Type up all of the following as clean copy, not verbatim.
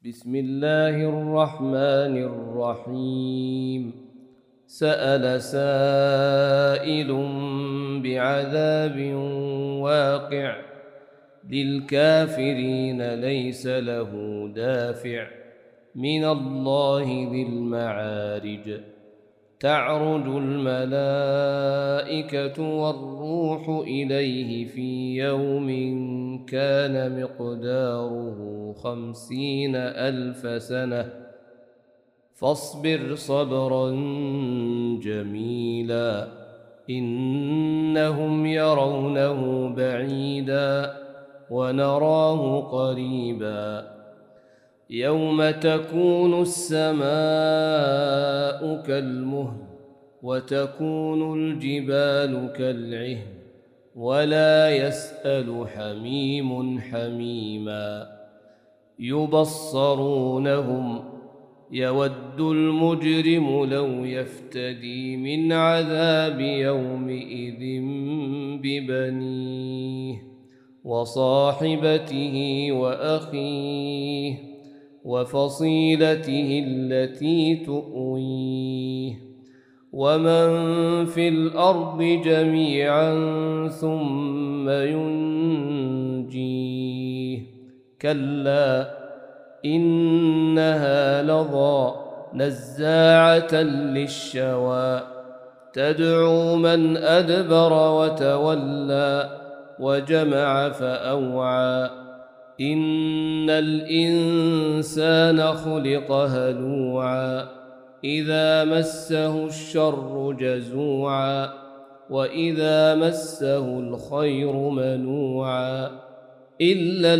بسم الله الرحمن الرحيم. سأل سائل بعذاب واقع للكافرين ليس له دافع من الله ذي المعارج. تعرج الملائكة والروح إليه في يوم كان مقداره 50,000 سنة فاصبر صبرا جميلا إنهم يرونه بعيدا ونراه قريبا. يوم تكون السماء كالمهل وتكون الجبال كالعهن ولا يسأل حميم حميما. يبصرونهم يود المجرم لو يفتدي من عذاب يومئذ ببنيه وصاحبته وأخيه وفصيلته التي تؤويه ومن في الأرض جميعا ثم ينجيه. كلا إنها لظى نزاعة للشوى تدعو من أدبر وتولى وجمع فأوعى. إن الإنسان خلق هلوعا إذا مسه الشر جزوعا وإذا مسه الخير منوعا إلا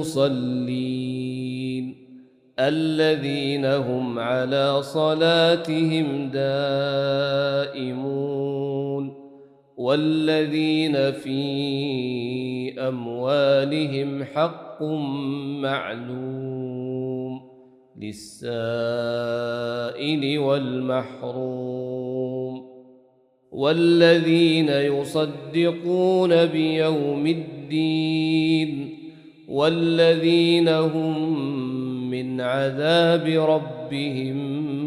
المصلين الذين هم على صلاتهم دائمون والذين في أموالهم حق معلوم للسائل والمحروم والذين يصدقون بيوم الدين والذين هم من عذاب ربهم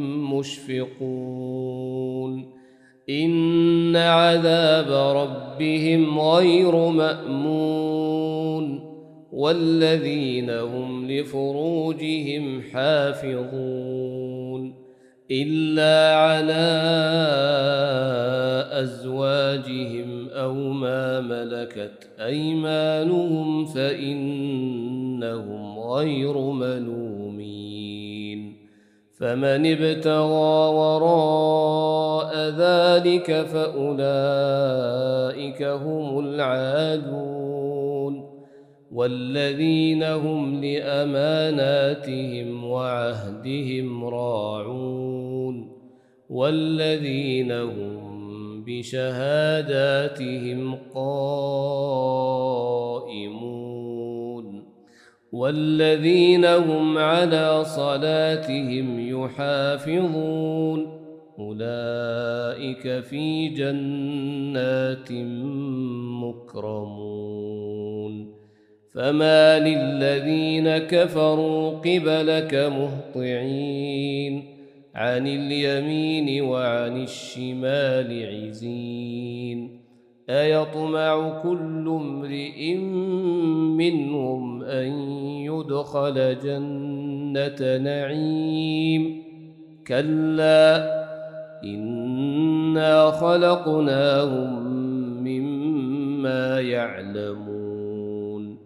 مشفقون. إن عذاب ربهم غير مأمون والذين هم لفروجهم حافظون إلا على أزواجهم أو ما ملكت أيمانهم فإنهم غير ملومين. فمن ابتغى وراء ذلك فأولئك هم العادون والذين هم لأماناتهم وعهدهم راعون والذين هم بشهاداتهم قائمون والذين هم على صلاتهم يحافظون أولئك في جنات مكرمون. فما للذين كفروا قبلك مهطعين عن اليمين وعن الشمال عزين. أيطمع كل امرئ منهم أن يدخل جنة نعيم كلا إنا خلقناهم مما يعلمون.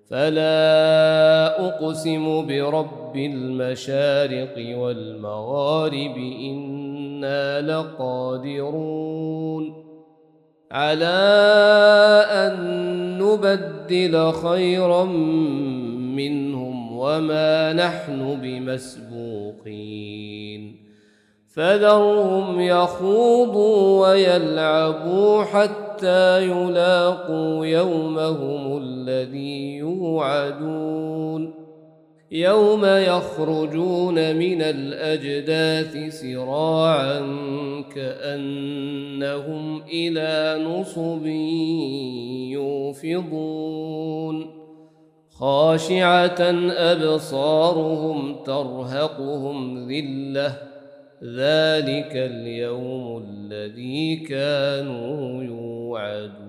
فلا أقسم برب المشارق والمغارب إنا لقادرون على أن نبدل خيرا منهم وما نحن بمسبوقين. فذرهم يخوضوا ويلعبوا حتى يلاقوا يومهم الذي يوعدون يوم يخرجون من الأجداث سراعا كأنهم إلى نصب يوفضون خاشعة أبصارهم ترهقهم ذلة ذلك اليوم الذي كانوا يوعدون.